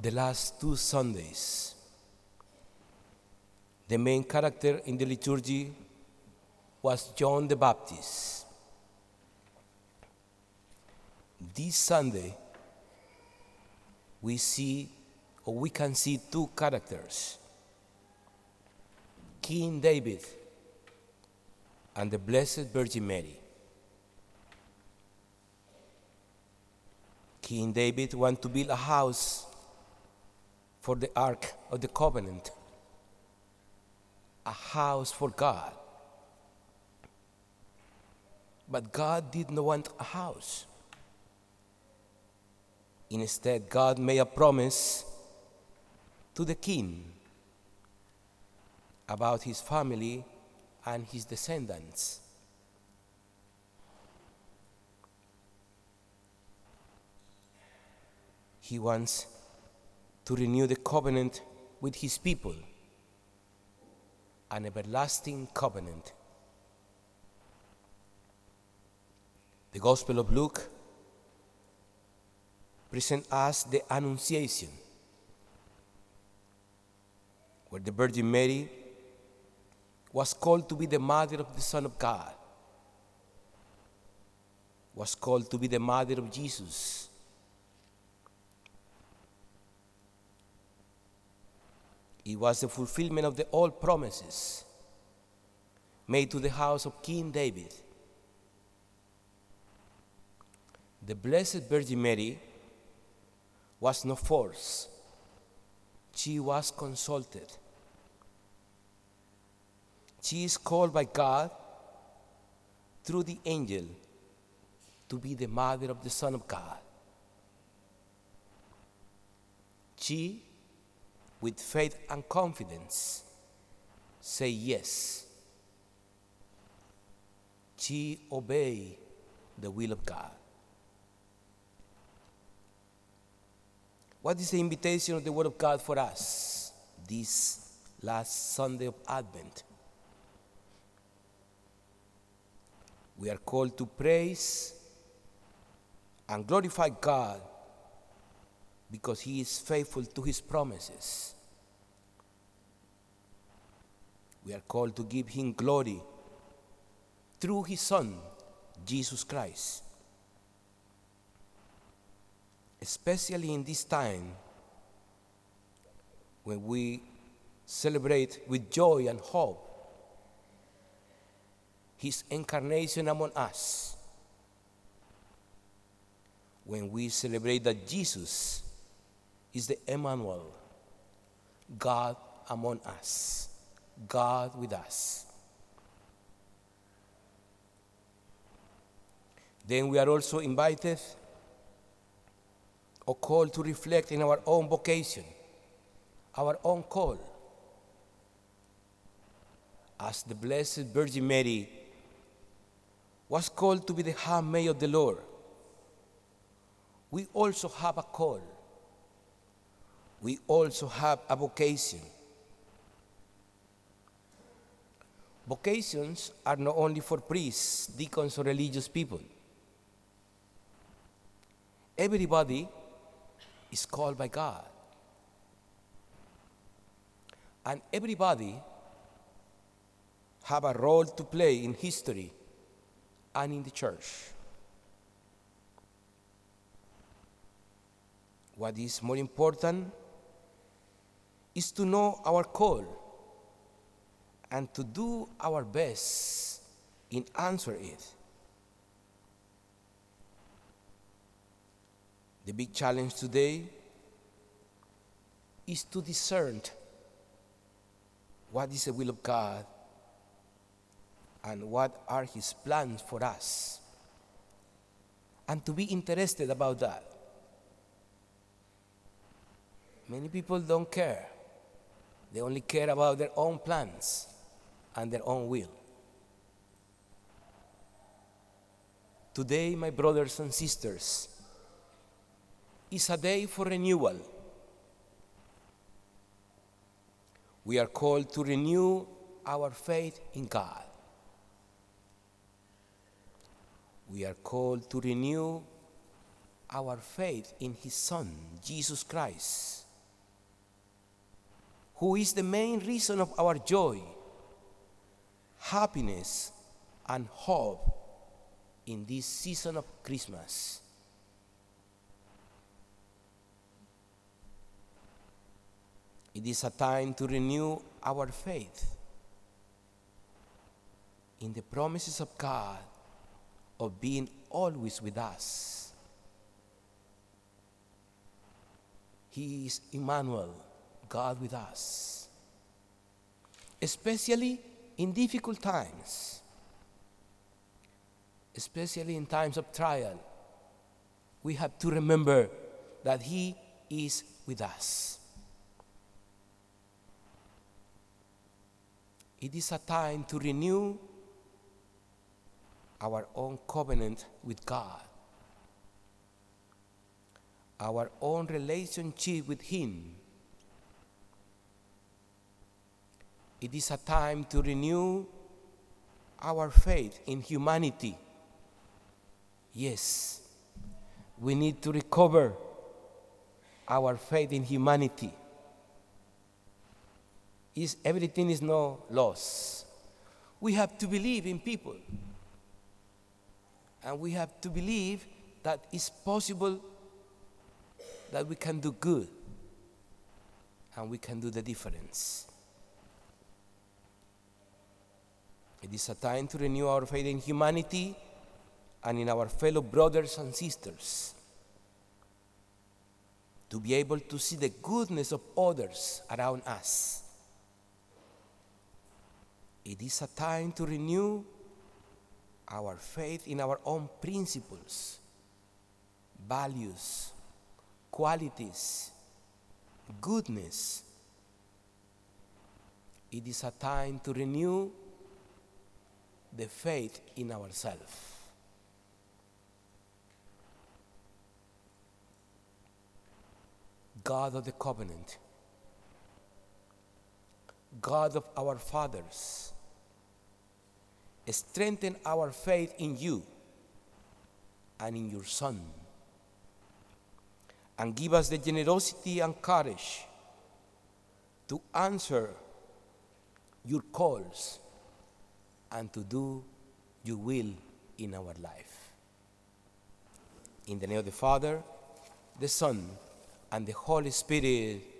the last 2 Sundays, the main character in the liturgy was John the Baptist. This Sunday, we can see 2 characters, King David and the Blessed Virgin Mary. King David wanted to build a house for the Ark of the Covenant, a house for God. But God did not want a house. Instead, God made a promise to the king about his family and his descendants. He wants to renew the covenant with his people, an everlasting covenant. The Gospel of Luke presents us the Annunciation, where the Virgin Mary was called to be the mother of the Son of God, was called to be the mother of Jesus. It was the fulfillment of the old promises made to the house of King David. The Blessed Virgin Mary was not forced. She was consulted. She is called by God through the angel to be the mother of the Son of God. She, with faith and confidence, say yes. She obey the will of God. What is the invitation of the Word of God for us this last Sunday of Advent? We are called to praise and glorify God because He is faithful to His promises. We are called to give Him glory through His Son, Jesus Christ. Especially in this time when we celebrate with joy and hope His incarnation among us, when we celebrate that Jesus is the Emmanuel, God among us, God with us. Then we are also invited or called to reflect in our own vocation, our own call. As the Blessed Virgin Mary was called to be the handmaid of the Lord, we also have a call. We also have a vocation. Vocations are not only for priests, deacons, or religious people. Everybody is called by God. And everybody have a role to play in history and in the church. What is more important is to know our call and to do our best in answering it. The big challenge today is to discern what is the will of God and what are His plans for us, and to be interested about that. Many people don't care. They only care about their own plans and their own will. Today, my brothers and sisters, is a day for renewal. We are called to renew our faith in God. We are called to renew our faith in His Son, Jesus Christ. who is the main reason of our joy, happiness, and hope in this season of Christmas. It is a time to renew our faith in the promises of God of being always with us. He is Emmanuel, God with us, especially in difficult times, especially in times of trial. We have to remember that He is with us. It is a time to renew our own covenant with God, our own relationship with Him. It is a time to renew our faith in humanity. Yes, we need to recover our faith in humanity. Everything is no loss. We have to believe in people. And we have to believe that it's possible that we can do good and we can do the difference. It is a time to renew our faith in humanity and in our fellow brothers and sisters, to be able to see the goodness of others around us. It is a time to renew our faith in our own principles, values, qualities, goodness. It is a time to renew the faith in ourselves. God of the covenant, God of our fathers, strengthen our faith in you and in your Son, and give us the generosity and courage to answer your calls and to do your will in our life. In the name of the Father, the Son, and the Holy Spirit.